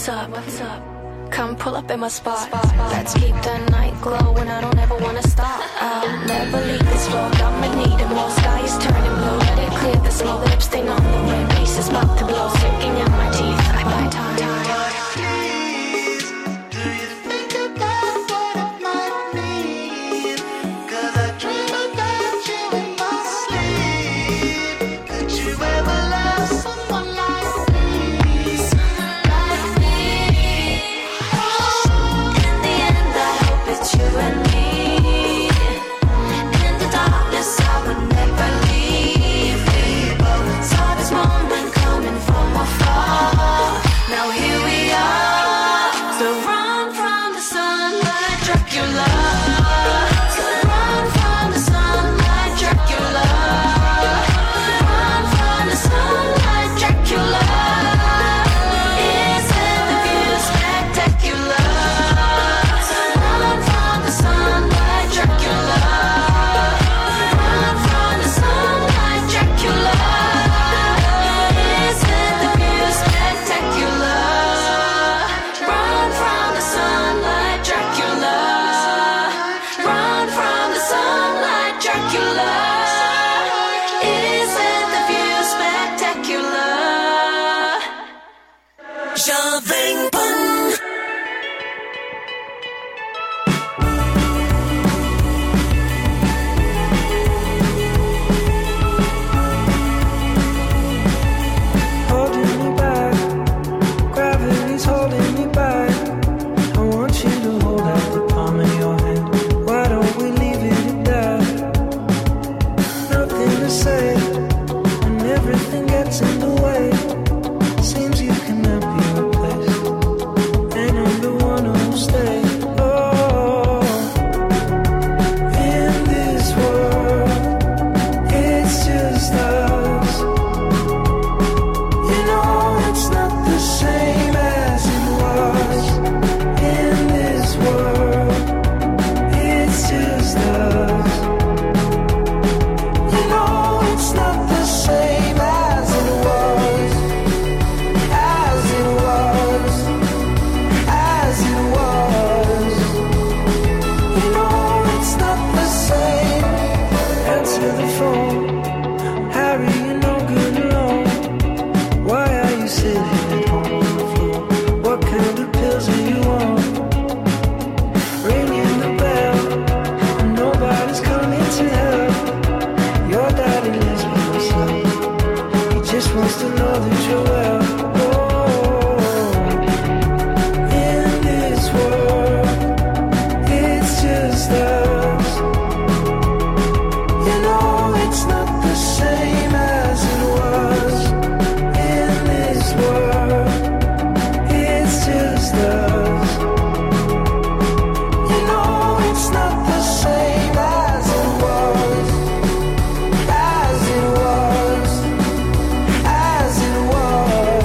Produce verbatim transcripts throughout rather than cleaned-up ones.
what's up? What's up? Come pull up in my spot. Let's keep the night glowing. I don't ever wanna stop. I'll never leave this road. I'ma need it more. Sky is turning blue. Let it clear the smoke. Lip stain on the way. Bass is about to blow. Sinking in my teeth. I buy time. As it was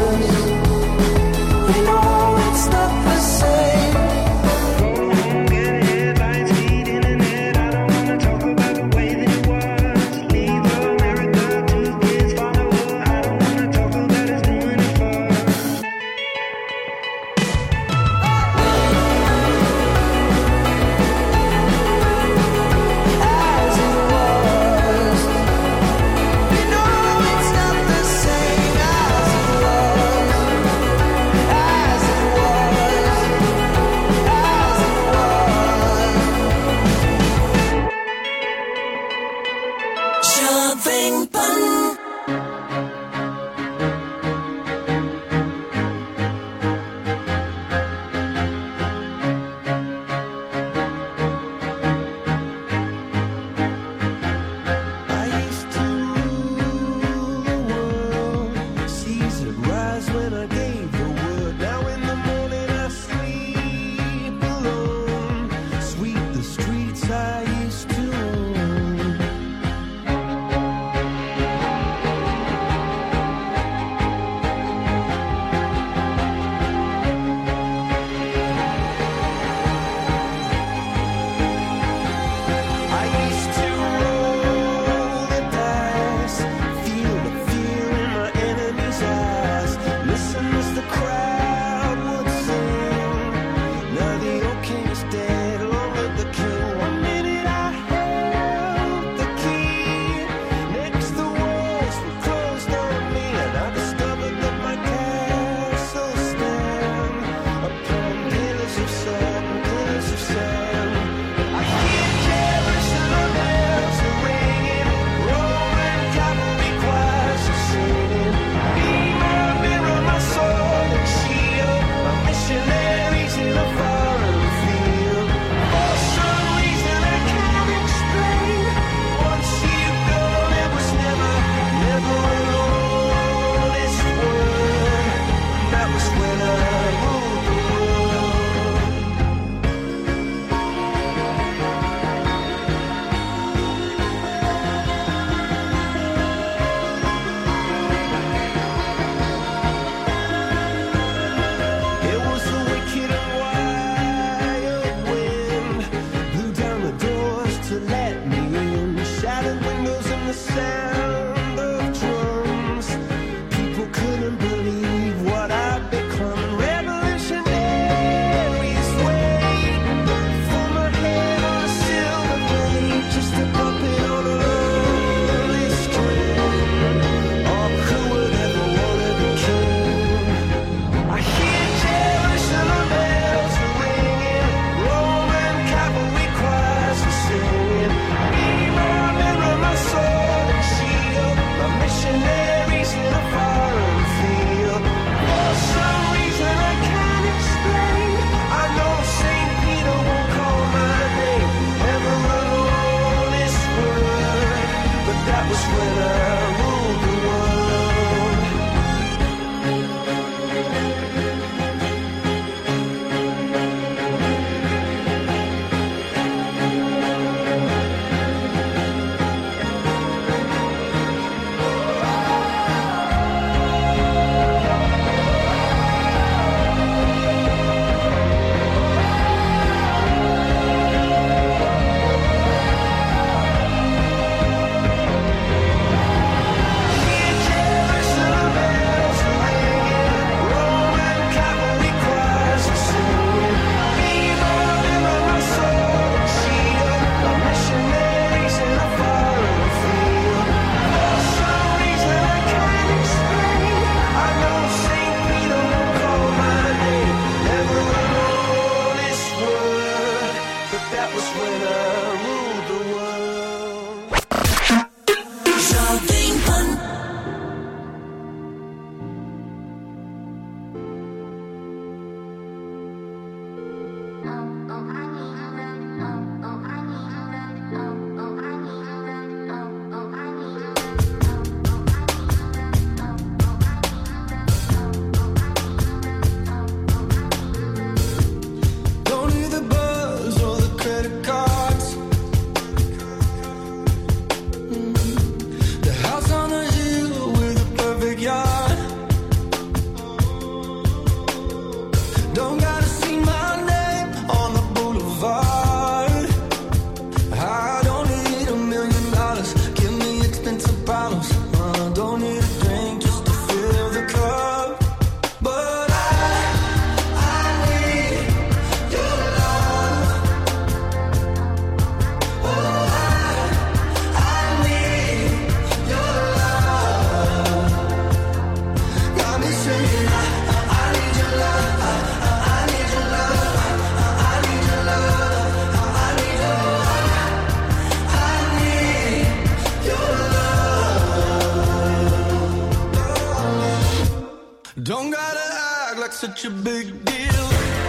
Don't gotta act like such a big deal.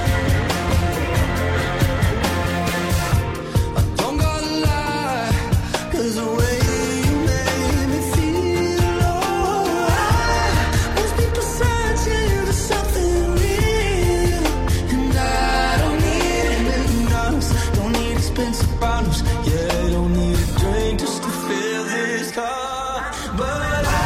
I don't gotta lie, 'cause the way you made me feel, oh, I was be beside you to something real. And I don't need a million dollars, don't need expensive bottles, yeah, I don't need a drink just to fill this cup. But I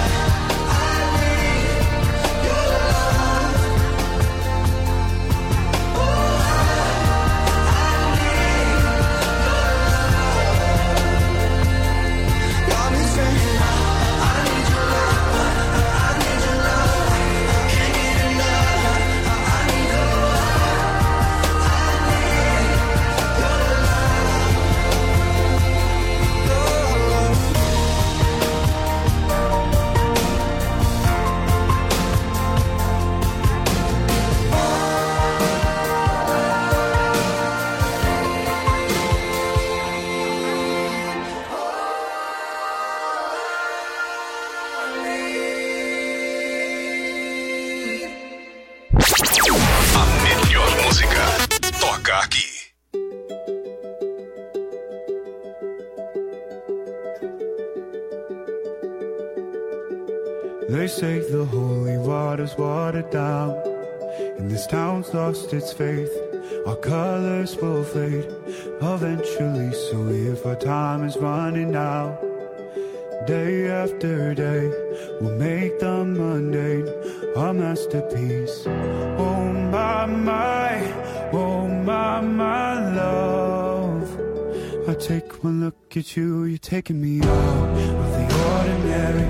They say the holy water's watered down, and this town's lost its faith. Our colors will fade eventually, so if our time is running out, day after day, we'll make the mundane a masterpiece. Oh my, my, oh my, my love, I take one look at you, you're taking me out of the ordinary.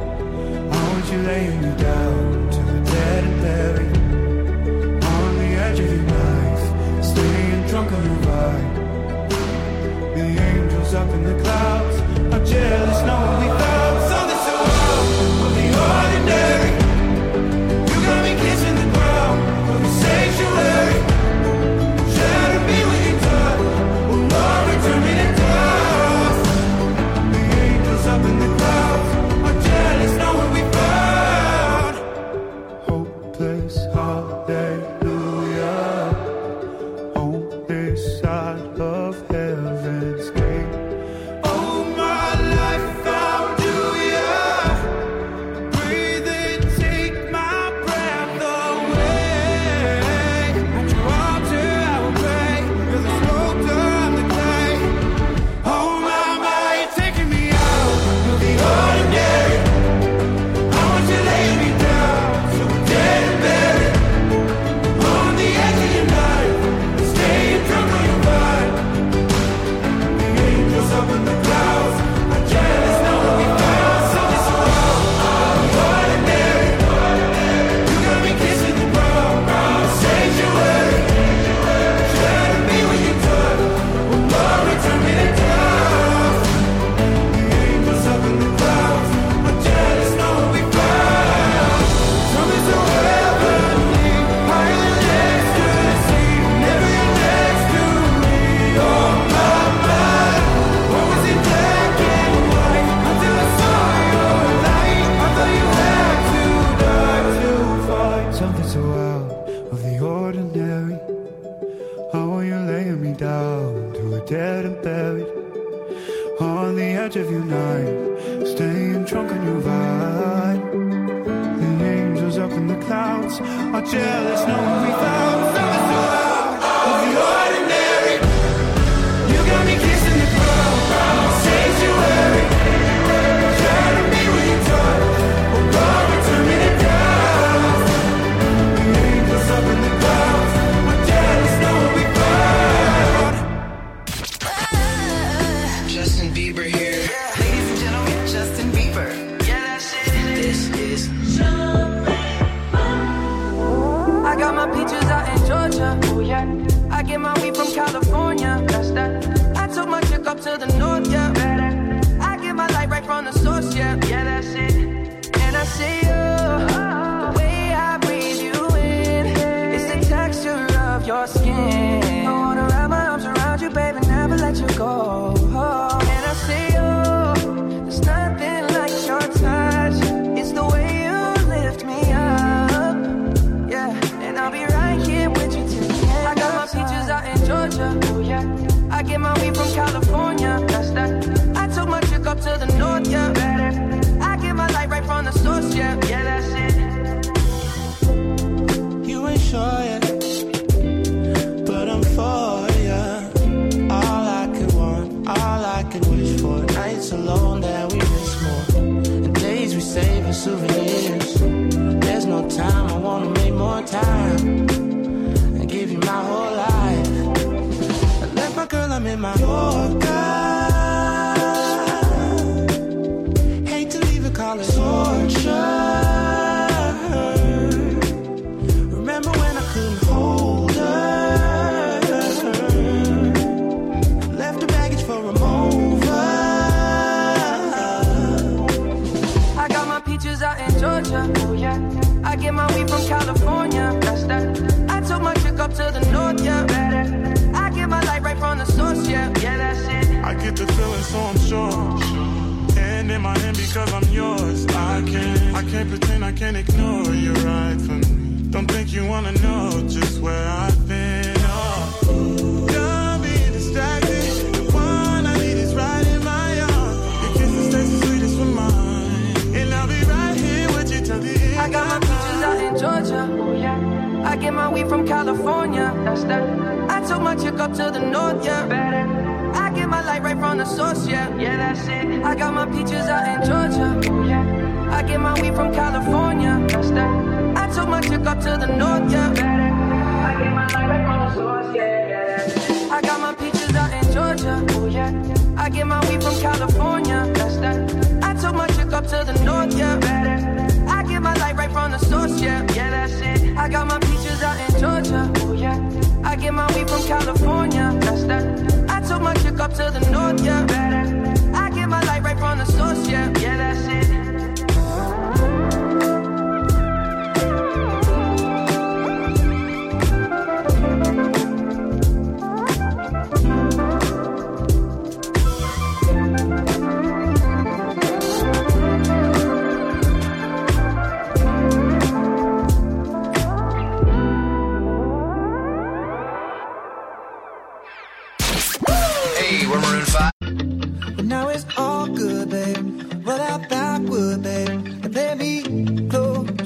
You laying me down to the dead and buried on the edge of your knife, staying drunk on your ride. The angels up in the clouds are jealous, knowing we found something so out of the ordinary. You got me kissing the ground of the sanctuary. Shadow me when you touch, will Lord return me to dust. The angels up in the clouds are jealous, knowing we found. Hallelujah, on this side of heaven's gate. Oh, my life found you, yeah. Breathe in, take my breath away. At your altar I will pray, you're the sculptor, I'm the clay. Oh, my, my, you're taking me out of the ordinary. I want you laying me down, so we're dead and buried. Up in the clouds, I'm jealous, knowing we found something so ordinary. You got me kissing the ground, ground sanctuary. Shadow me when you touch, will Lord return me to dust. The angels up in the clouds, I'm jealous, knowing we found something so heavenly, higher than ecstasy. Never you're next to me, oh my, my. Something so out of the ordinary. How are you laying me down to a dead and buried on the edge of your night, staying drunk on your ride. The angels up in the clouds are jealous, knowing we found something so out of the ordinary. You got me kissing the ground, ground sanctuary. Shadow me when you touch, oh God, return me to dust. The angels up in the clouds are jealous, knowing we found. Justin Bieber here. Ladies and gentlemen, Justin Bieber. Yeah, that's it. This is I got my peaches out in Georgia. Oh yeah. I get my weed from California. That's that. I took my chick up to the north, yeah. I get my light right from the source, yeah. Yeah, that's it. And I see you, the way I breathe you in, it's the texture of your skin. I wanna wrap my arms around you, baby, never let you go. And I see you, there's nothing like your touch. It's the way you lift me up. for years. There's no time, I wanna make more time and give you my whole life. I left my girl, I'm in my Yorker. Hate to leave it, call it torture. Remember when I couldn't hold her? Left the baggage for a mover. I got my peaches out in Georgia. Oh yeah. I get my weed from California. That's that. I took my chick up to the north, yeah. Better. I get my light right from the source, yeah. Yeah, that's it. I get the feeling, so I'm sure. Hand in my hand because I'm yours. I can't, I can't pretend, I can't ignore you right from me. Don't think you wanna know just where I've been. Oh, don't be distracted. The one I need is right in my arms. Your kisses taste the sweetest for mine, and I'll be right here with you till the end. I got my peaches out in Georgia. Oh yeah. I get my weed from California. That's that. I took my chick up to the north, yeah. Better. I get my light right from the source, yeah. Yeah, that's it. I got my peaches out in Georgia. Oh yeah. I get my weed from California. That's that. I took my chick up to the north, yeah. Better. I get my light right from the source, yeah. Yeah, that's it. I got my peaches out in Georgia. Oh yeah. I get my weed from California. That's that. I took my chick up to the north, yeah. Better. I get my light right from the source, yeah. Yeah, that's it. I got my peaches out in Georgia. Oh yeah. I get my weed from California. That's that. I took my chick up to the north, yeah. Better. I get my light right from the source, yeah. Yeah, that's it. But now it's all good, babe. Roll out backward, babe, and play me close.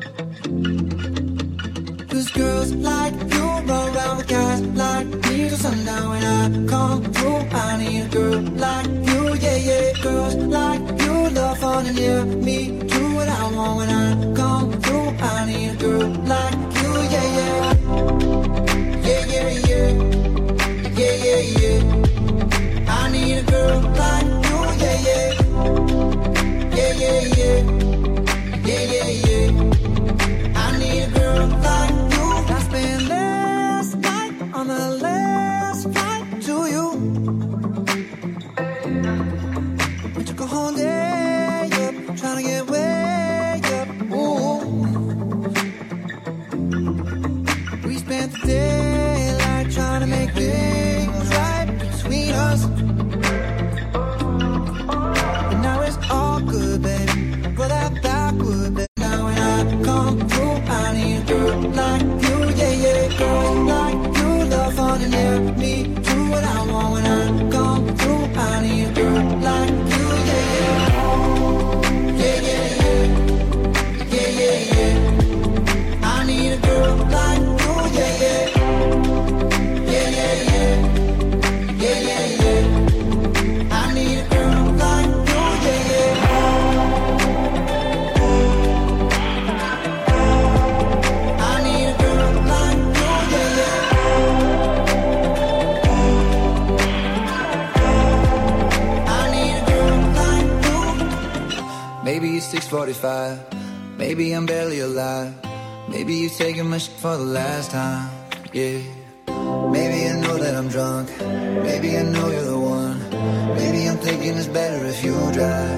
Cause girls like you run around with guys like me till sundown. When I come through, I need a girl like you, yeah, yeah. Girls like you love fun and yeah, me do what I want. When I come through, I need a girl like you, yeah, yeah. Yeah, yeah, yeah. Yeah, yeah, yeah. I need a girl like you, yeah, yeah. Yeah, yeah, yeah. Yeah, yeah, yeah. I need a girl like you. I spent last night on the last flight to you. We took a whole day up, trying to get way up. Ooh. We spent the daylight trying to make things right between us. But now it's all good, baby. Roll that backward, baby. Now when I come through, I need a girl like you, yeah, yeah. Girls like you love fun and yeah, me do what I want. When I come through, I need a girl like you, yeah, yeah. Yeah, yeah, yeah. Yeah, yeah, yeah. I need a girl like you, yeah, yeah. Yeah, yeah, yeah. Yeah, yeah, yeah. I need a girl like you, yeah, yeah. I need a girl like you, yeah, yeah. I need a girl like you. Maybe it's six forty-five. Maybe I'm barely alive. Maybe you're taking my shit for the last time, yeah. Maybe I know that I'm drunk. Maybe I know you're the one. Maybe I'm thinking it's better if you drive.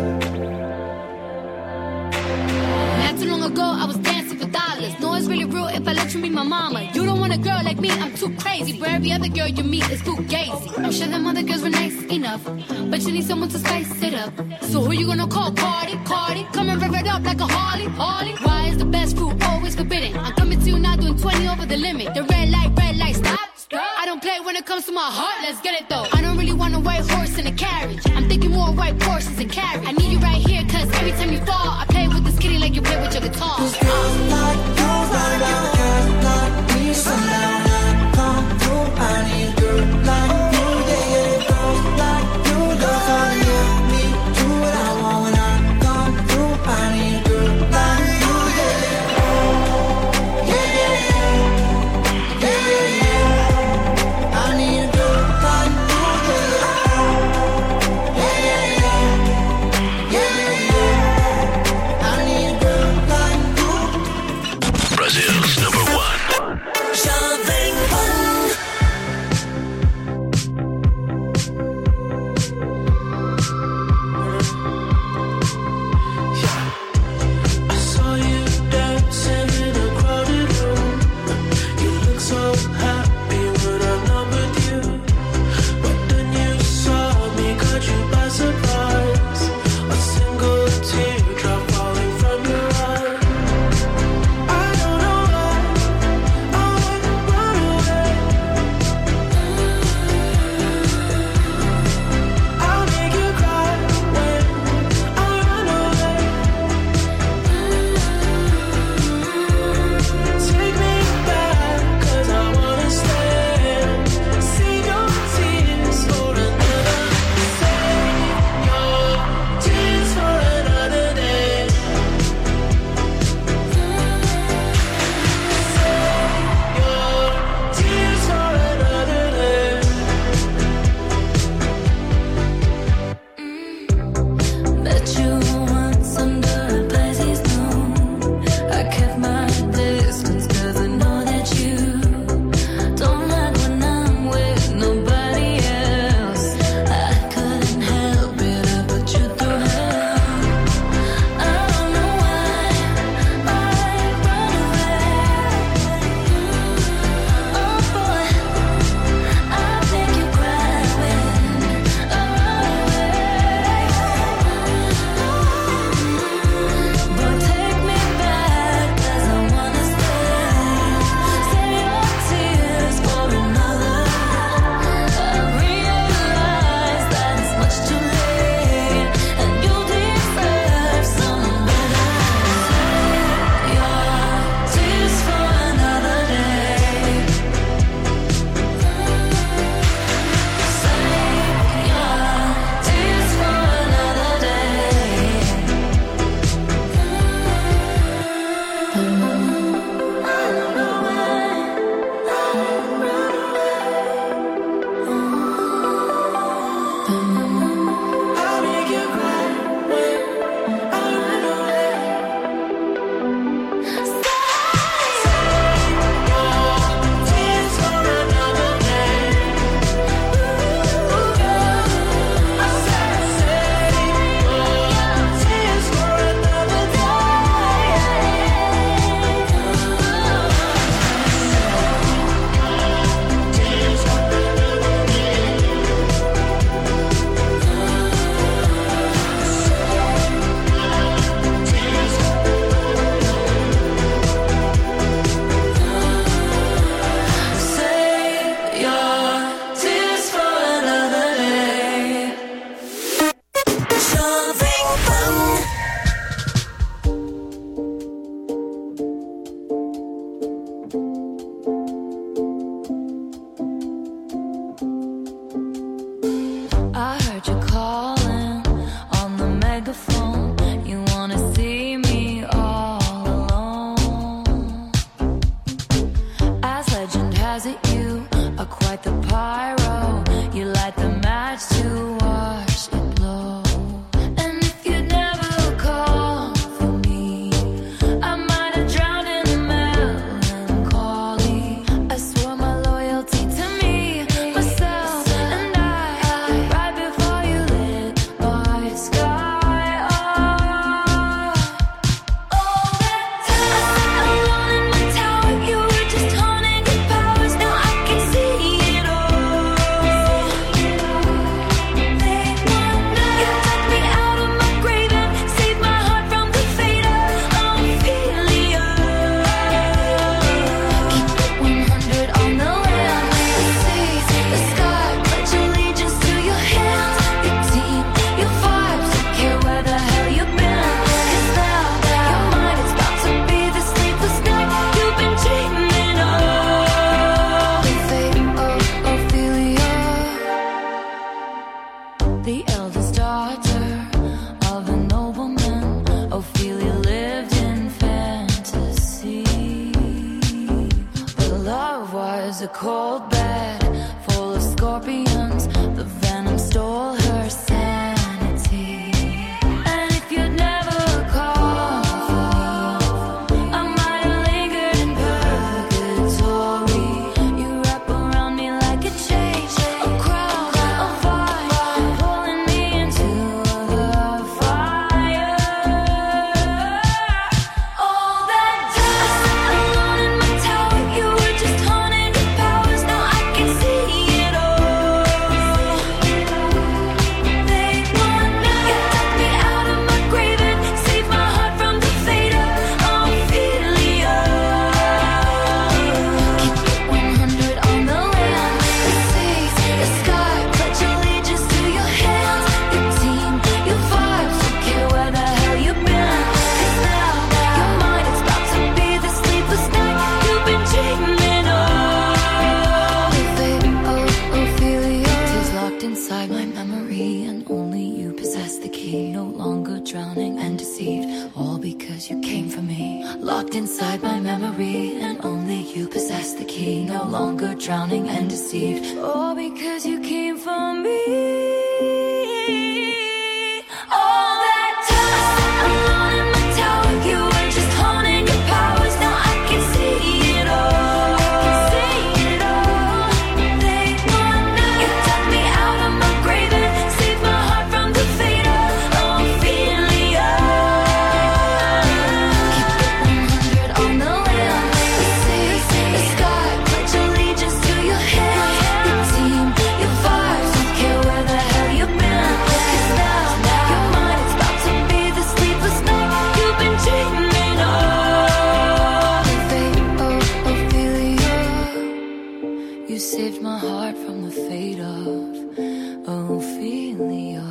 Not too long ago, I was dancing for dollars. No, it's really real if I let you be my mama. You don't want a girl like me, I'm too crazy. For every other girl you meet is too gazy. I'm sure them other girls were nice enough, but you need someone to spice it up. So who you gonna call? Cardi, Cardi. Come and rev it up like a Harley, Harley. Why is the best fruit always forbidden? I'm coming to you now doing twenty over the limit. The red light, red light, stop. I don't play when it comes to my heart, let's get it though. I don't really want a white horse in a carriage. I'm thinking more white horses and carriage. I need you right here, cause every time you fall, I play with this kitty like you play with your guitar. Cause girls like you run around with guys like me sundown. When I come through, I need a girl like you, yeah, yeah. Girls like you love fun, yeah. Me do what I want. When I come through, I need a girl a cold bed full of scorpions. The venom stole her sanity. And if you'd never called for me, I might have lingered in purgatory. You wrap around me like a chain, a crown, a fire, pulling me into the fire. All that time alone in my tower, you were just haunting your powers. Now I can see it all. They want me, you took me out of my grave and saved my heart from the fate of Ophelia. Keep it one hundred on the land, the seas, the sky, pledge allegiance to your hands, your team, your vibes, don't care where the hell you've been. 'Cause now your mind is about to be the sleepless night you've been dreaming of. The fate of Ophelia is locked inside my memory, and only you possess the key. No longer drowning and deceived, all because you came for me. Locked inside my memory, and only you possess the key. No longer drowning and deceived, all because you came for me. All that time alone in my tower, you were just haunting your powers. Now I can see it all. See it all. They want me, you took me out of my grave and saved my heart from the fate of Ophelia. Keep it one hundred on the land, the seas, the sky, pledge allegiance to your hands, your team, your vibes, don't care where the hell you've been. 'Cause now your mind is about to be the sleepless night you've been dreaming of. The fate of Ophelia, you saved my heart from the fate of Ophelia.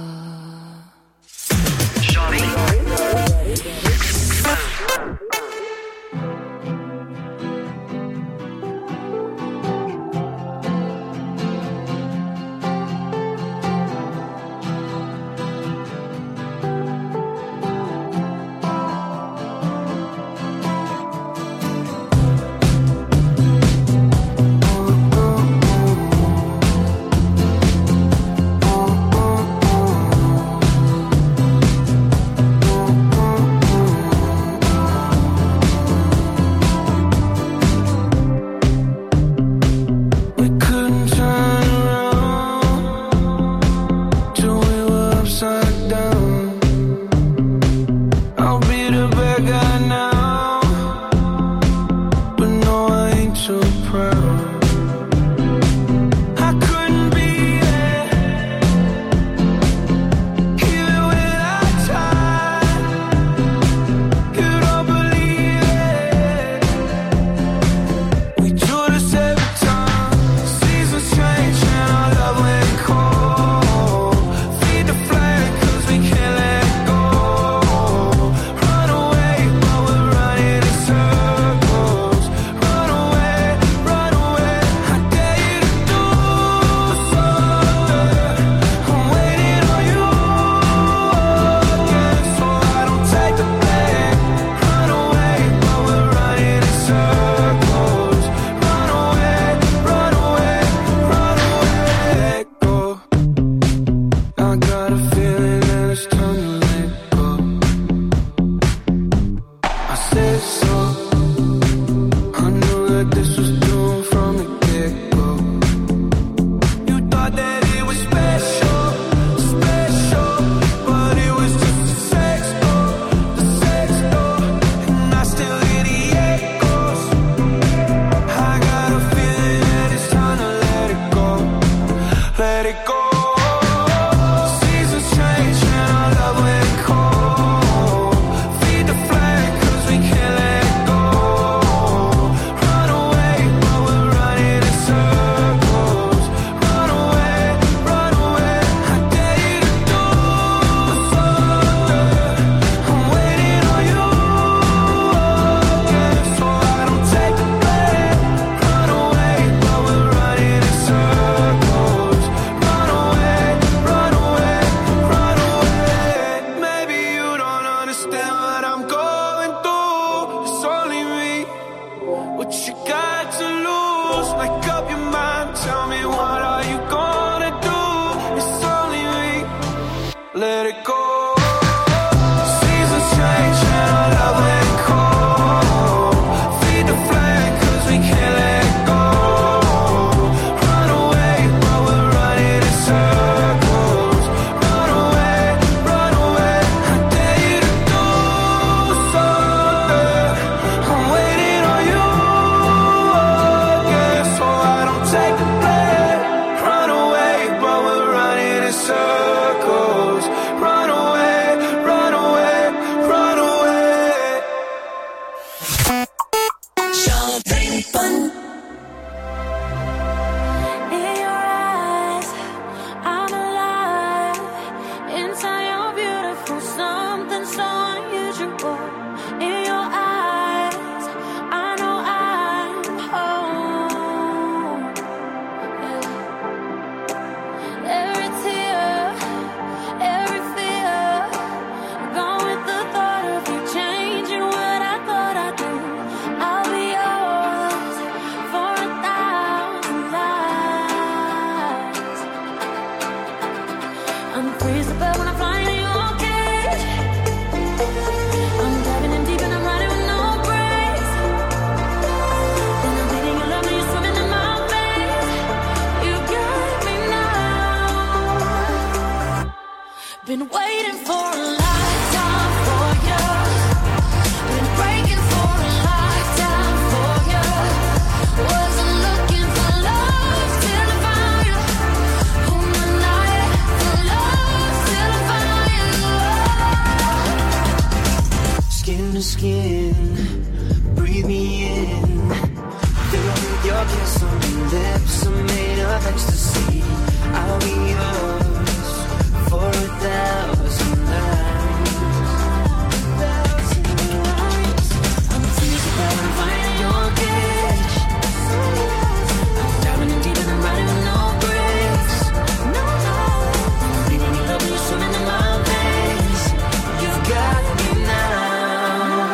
We couldn't turn around till we were upside down. I'll be the bad guy now, but no, I ain't so proud. I couldn't be there, even when I tried. You don't believe it. We do this every time. Seasons change and our love went cold. Feed the flame 'cause we can't let go. Run away, but we're running in circles. Run away, run away. I dare you to do something. I'm waiting on you again, so I don't take the blame. Run away, but we're running in circles. Run away, run away, run away. Go. I got a feeling that it's time to let go. I said so. I knew that this was doomed from the get-go. You thought that it was special, special, but it was just a sex door, the sex door, and I still hear the echoes. I got a feeling that it's time to let it go, let it go. Seasons change and our love went cold. Feed the flame 'cause we can't let in, breathe me in. Fill with your kiss on your lips are made of ecstasy. I'll be yours for a thousand nights. I'm freezing when I'm fighting your cage. I'm diving in deep and I'm riding with no brakes. I'm bleeding your love and you're swimming in my veins. You've got me now.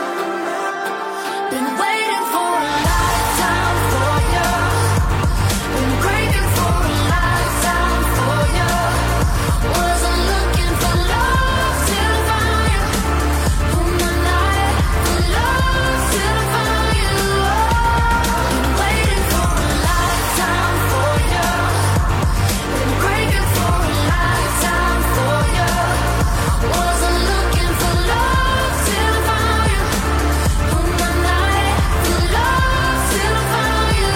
Been waiting for a lifetime for you. Been craving for a lifetime for you. Wasn't looking for love till I found you. Put my night for love till I found you. Been waiting for a lifetime for you. Been craving for a lifetime for you. Wasn't looking for love till I found you. Put my night for love till I found you.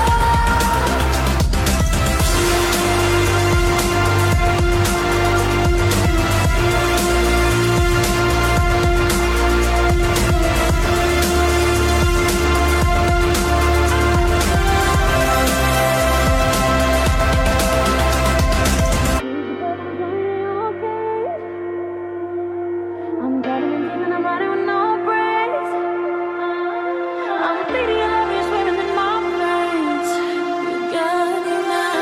I'm diving in deep and I'm riding with no brakes. I'm bleeding your love, you're swimming in my veins. You got me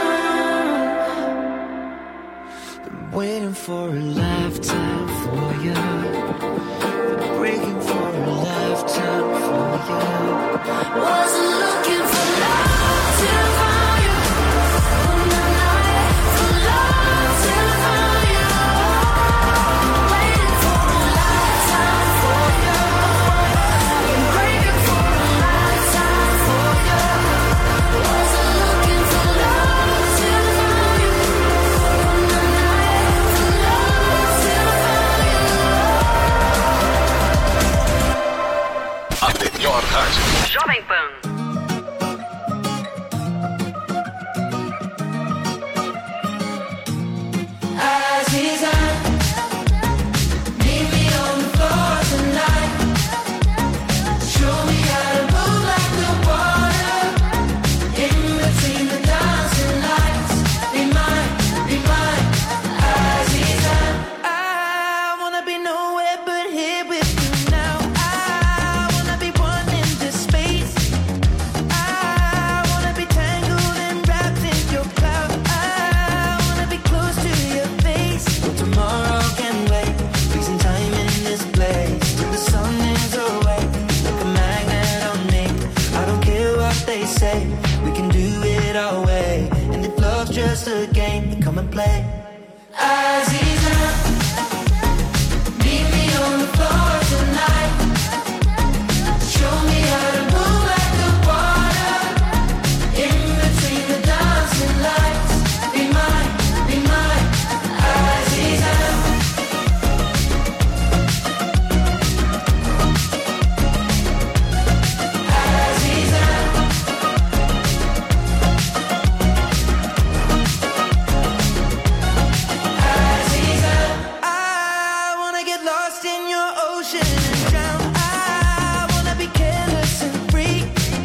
now. Been waiting for a lifetime for you. Been breaking for a lifetime for you. Wasn't looking for love till I found you. Put my night for love till I found you. Waiting for a lifetime for you. Been craving for a lifetime for you. Wasn't looking for love till I found you. Put my night for love till I found you. A melhor rádio. Jovem Pan. Aziza, meet me on the floor tonight. Show me how to move like the water. In between the dancing lights. Be mine, be mine, Aziza. I wanna be nowhere but here with you now. I wanna be one in this space. I wanna be tangled and wrapped in your cloud. I wanna be close to your face. But tomorrow can wait. Freezing time in this place till the sun is away. Like a magnet on me. I don't care what they say. We can do it our way. And if love's just a game, then come and play. Aziza, meet me on the floor tonight. Show me how to move like the water. In between the dancing lights. Be mine, be mine, Aziza. Aziza. Aziza. I wanna get lost in your ocean and drown. I wanna be careless and free.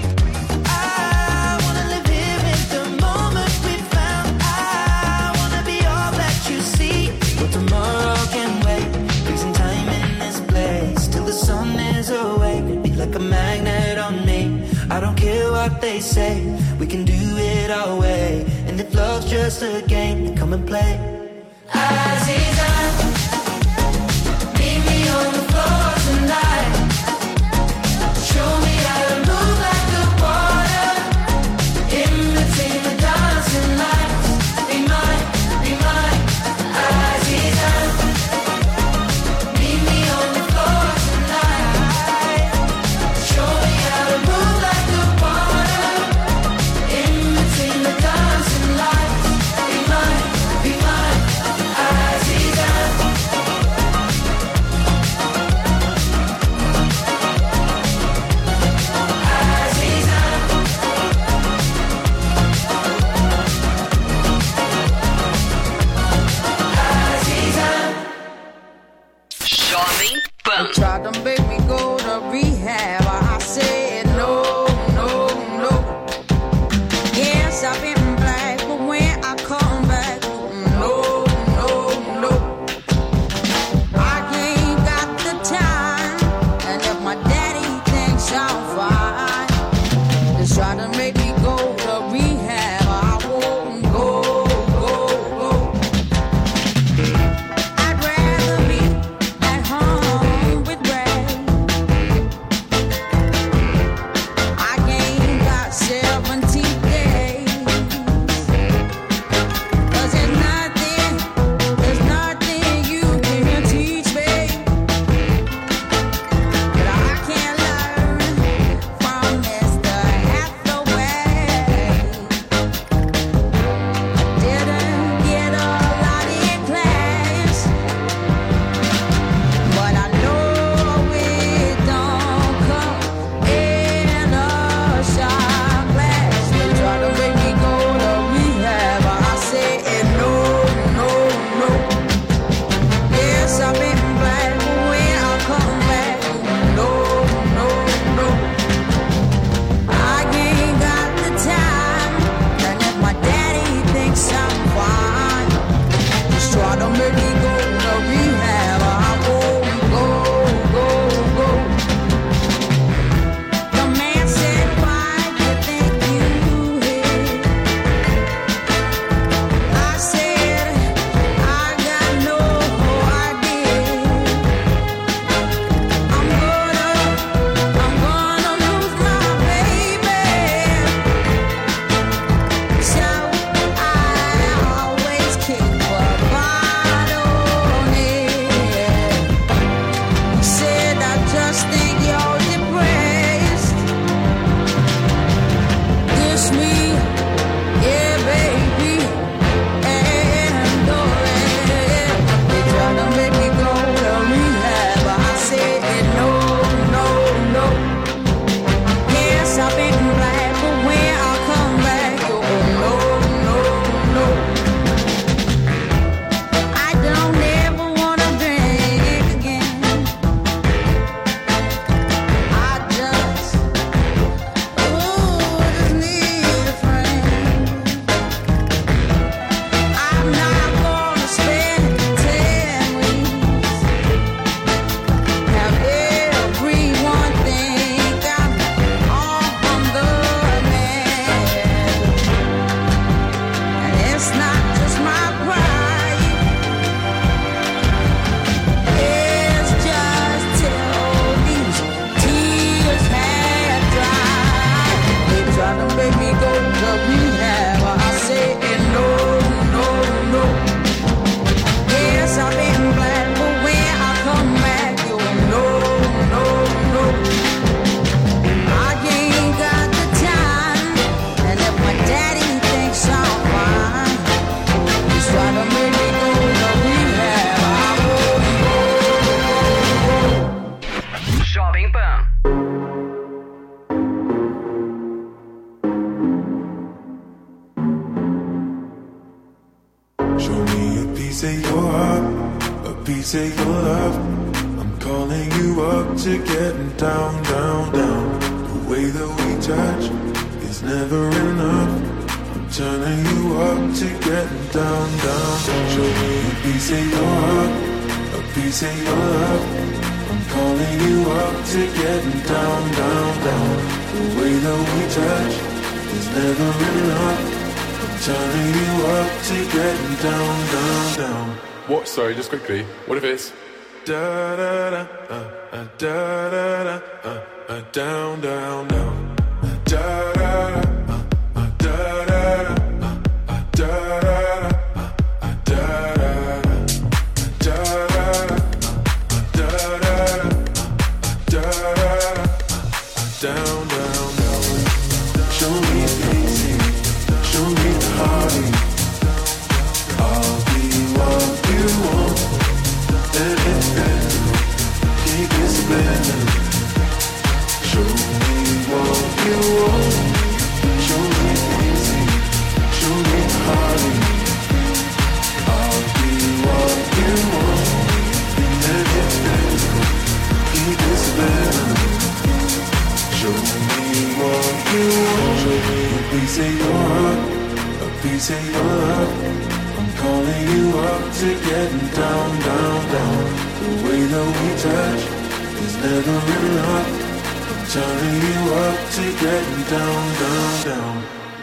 I wanna live here in the moment we found. I wanna be all that you see. But tomorrow can wait. Freezing time in this place till the sun is awake. Be like a magnet on me. I don't care what they say. We can do it our way. And if love's just a game, then come and play. Aziza, meet me on the floor tonight. Show me how to move like the water. In between the dancing lights. Be mine, be mine, Aziza. Meet me on the floor tonight. Show me how to move like the water. In between the dancing lights. Be mine, be mine, Aziza. down. Show me a piece of your heart, a piece of your love. I'm calling you up to getting down, down, down. The way that we touch is never enough. I'm turning you up to getting down, down. Show me a piece of your heart, a piece of your love. I'm calling you up to getting down, down, down. The way that we touch is never enough. Turning you up to getting down, down, down. What? Sorry, just quickly. What if it's da da da uh, uh, da da da uh, uh, down, down, down. Uh, da da da uh, uh, da da da uh, uh, da da da uh, uh, da da da da da da da da da down, down, down. Show me easy. Show me the heartache. I'll be what you want. And it's better. Keep it splendid. Show me what you want. Show me easy. Show me the heartache. I'll be what you want. And it's better. Keep it splendid. Show me what you want. Show me a piece of your heart, a piece of your love. I'm calling you up to getting down, down, down. The way that we touch is never enough. I'm turning you up to getting down, down, down.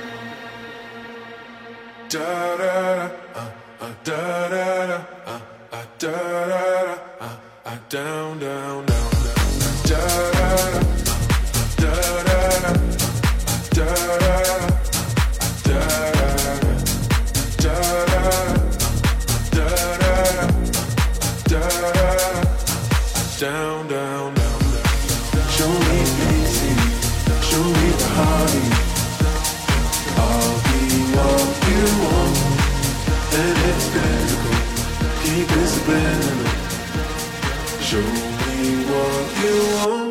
Da da da, uh, uh, da da da, uh, uh, da da da, uh, uh, down, down, down, down, da da da. Da da da, da da da, da da da, da da down, down, down. Show me easy, show me the heartache. I'll be what you want, and it's physical. Keep it splendid. Show me what you want.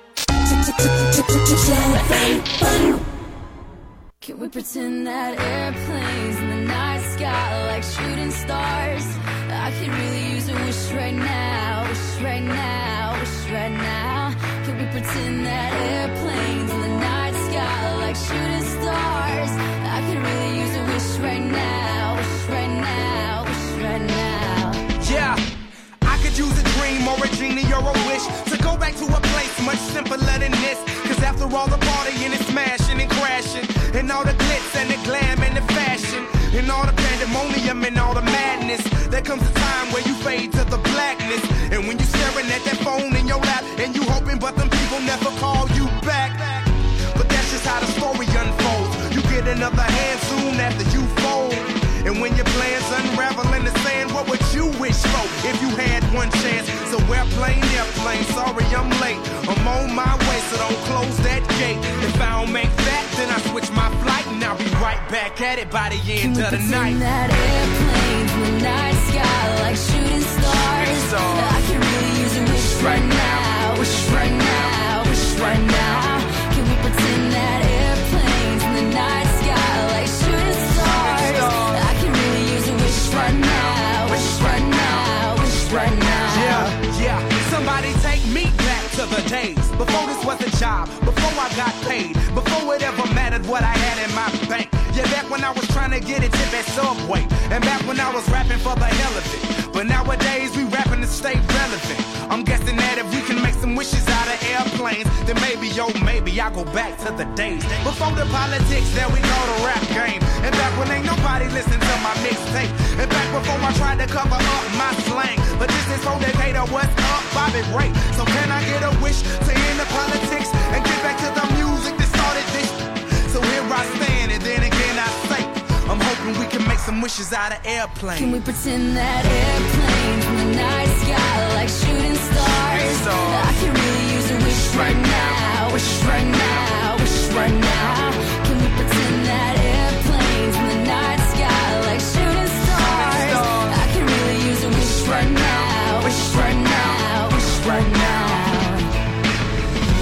Can we pretend that airplanes in the night sky are like shooting stars? I could really use a wish right now, wish right now, wish right now. Can we pretend that airplanes in the night sky are like shooting stars? I could really use a wish right now, wish right now, wish right now. Yeah, I could use a dream or a genie or a wish to go back to a place much simpler than this. Cause after all the partying and smashing and crashing, and all the glitz and the glam and the fashion, and all the pandemonium and all the madness, there comes a time where you fade to the blackness. And when you staring at that phone in your lap, and you hoping but them people never call you back. But that's just how the story unfolds. You get another hand soon after you fold. And when your plans unravel in the sand, what would you wish for if you had one chance? So airplane, airplane, sorry I'm late. I'm on my way, so don't close that gate. If I don't make that, then I switch my flight, and I'll be right back at it by the end of the night. That airplanes in the night sky like shooting stars. I can really use a wish right now, wish right now, wish right now. Can we pretend that airplanes in the night sky like shooting stars? I can really use a wish right now, wish right now, wish right now. Yeah, yeah. Somebody take me back to the days before this was a job, before I got paid, before it ever mattered what I had in my bank. Yeah, back when I was trying to get a tip at Subway, and back when I was rapping for the hell of it. But nowadays we rapping to stay relevant. I'm guessing that if we can make some wishes out of airplanes, then maybe, yo, maybe I'll go back to the days before the politics that we call the rap game. And back when ain't nobody listened to my mixtape. And back before I tried to cover up my slang. But this is for Decatur, what's up, Bobby Ray. So can I get a wish to end the politics and get back to the music that started this? So here I stand, and then again I say, I'm hoping we can make some wishes out of airplanes. Can we pretend that airplanes in the night sky like shooting stars? I can really use a wish right now, wish right now, wish right now. Can we pretend that airplanes in the night sky like shooting stars? I can really use a wish right now, wish right now, wish right now.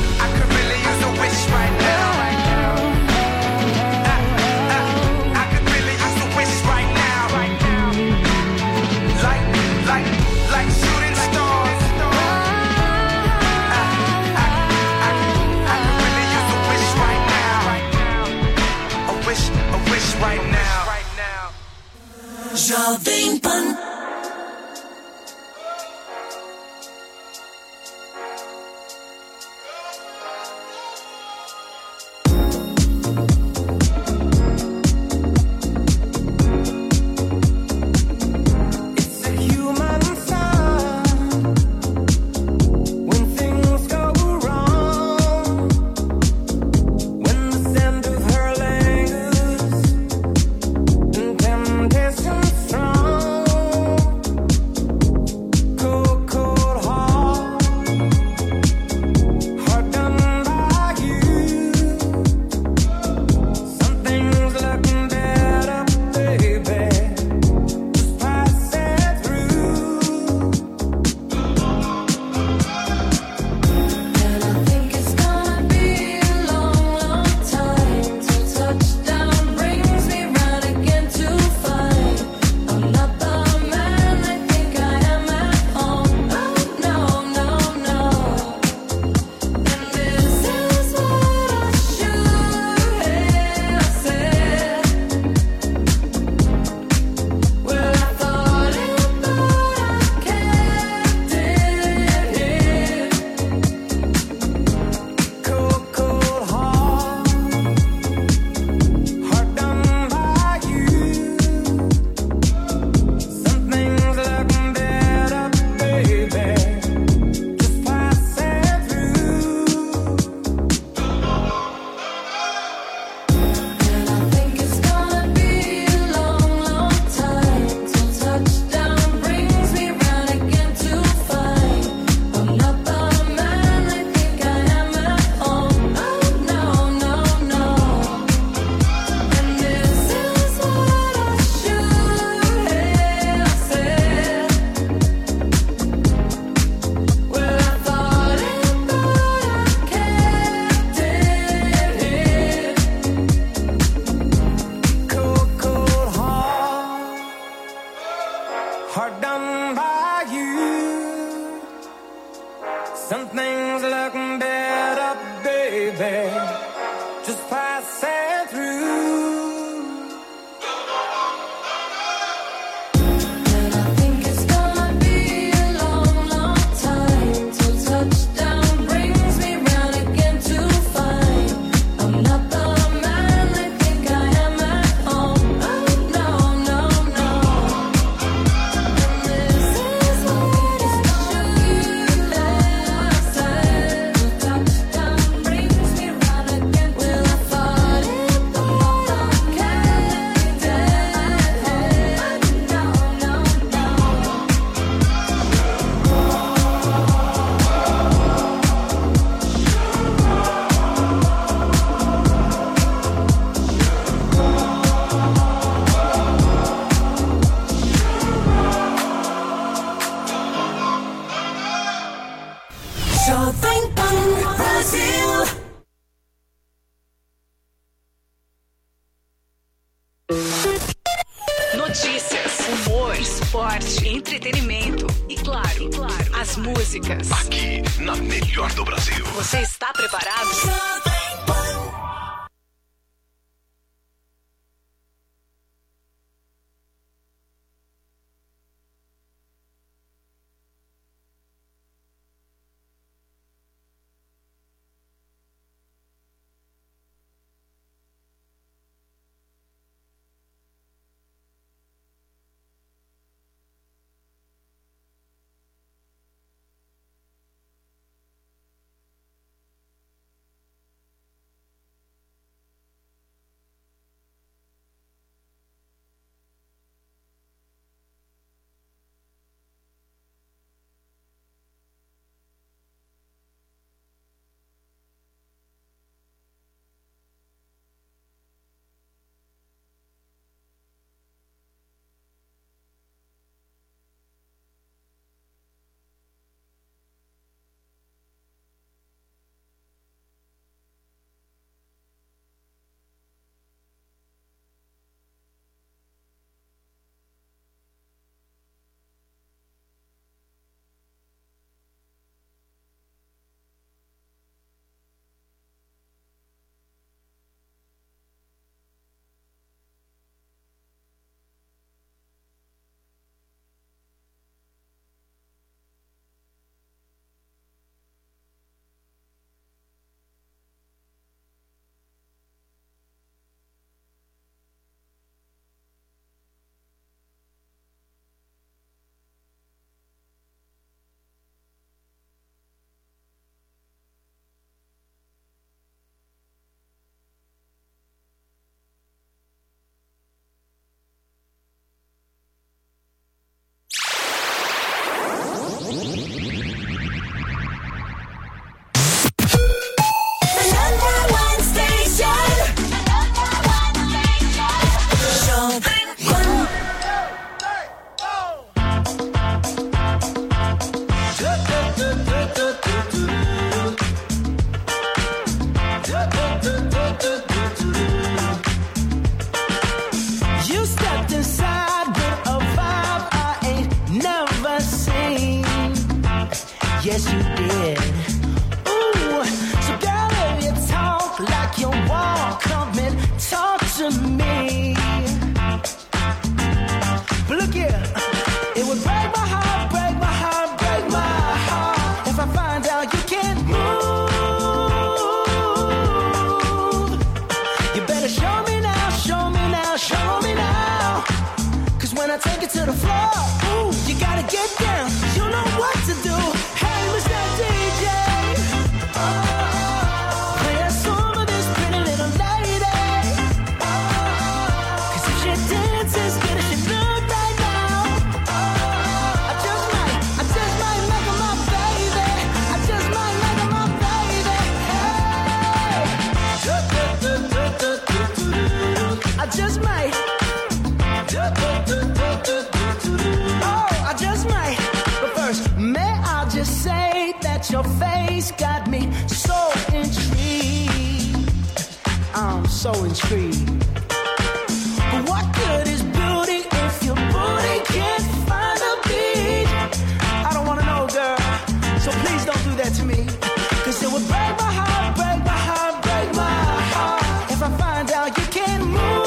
fun. Notícias, humor, esporte, entretenimento e claro, e claro, as músicas. Aqui, na melhor do Brasil. Você está preparado? so intrigued. But what good is beauty if your booty can't find a beat? I don't wanna know, girl, so please don't do that to me. Cause it would break my heart, break my heart, break my heart if I find out you can't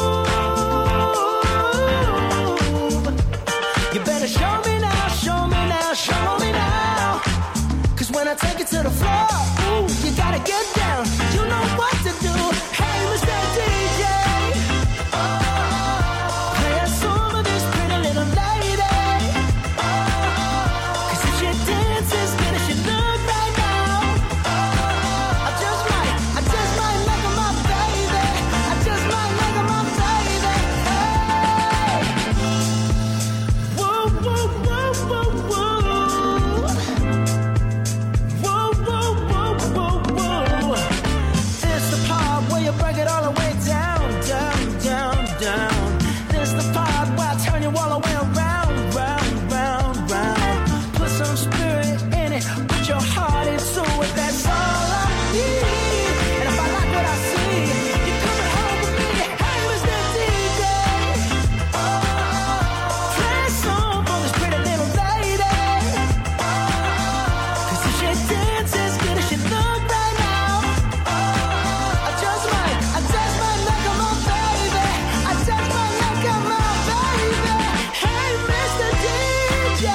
move. You better show me now, show me now, show me now. Cause when I take it to the floor, ooh, you gotta get down. You know what to do. Hey, Mister D J, oh, play a song for this pretty little lady. Cause if she dances good as she look right now, I just might, I just might make her my baby. I just might make her my baby. Hey, whoa, whoa, whoa, whoa, whoa. Whoa, whoa, whoa, whoa, whoa. This the part where you break it all the way down, down, down, down. This the part where I turn you all the way around, round, round, round. Put some spirit in it, put your heart into it, that's all I need. And if I like what I see, you're coming home with me. Hey, Mister D J, oh, play a song for this pretty little lady. Cause if she dances good as she look right now, I just might, I just might make her my baby. I just might make her my baby. Hey, Mister D J,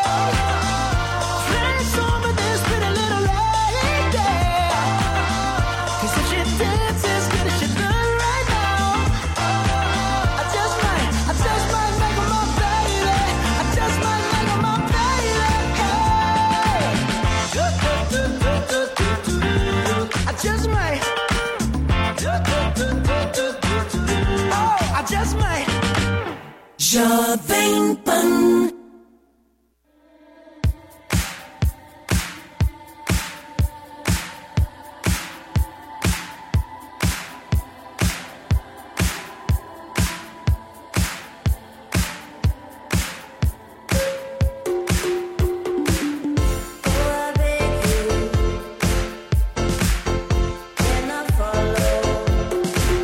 play a song for this pretty little lady. Cause if she dances good as she look right now, I just might, I just might make her my baby. I just might make her my baby. Hey, I just might. Oh, I just might. Jovem Pan.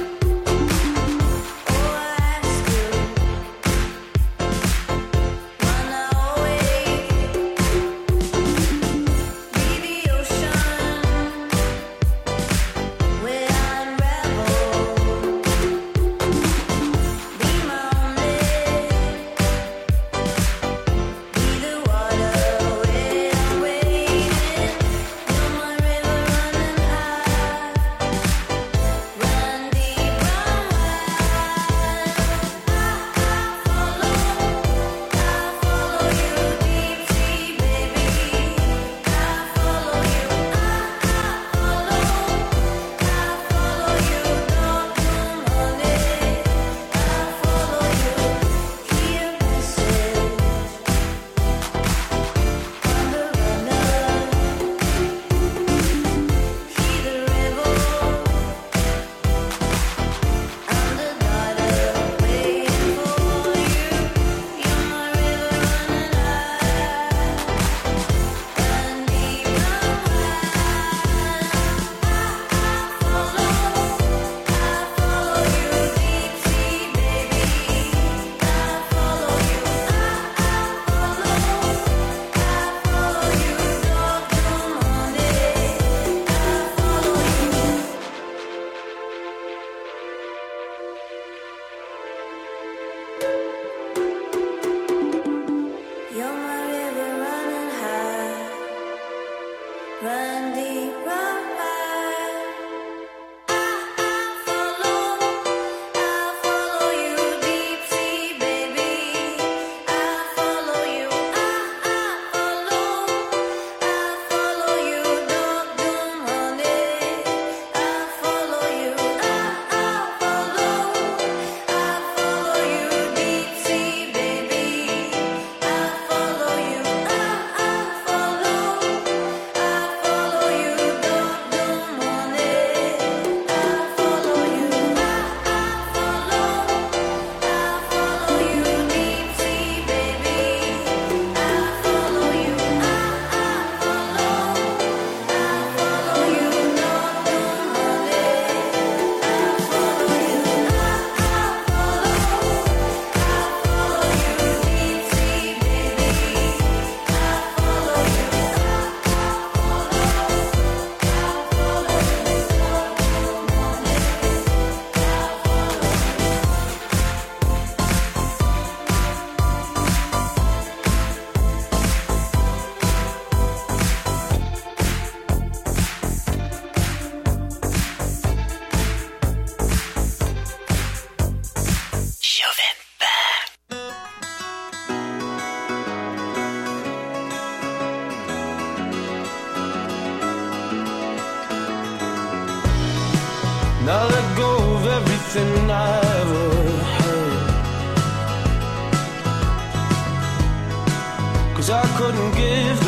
Why And I let go of everything I ever had. 'Cause I couldn't give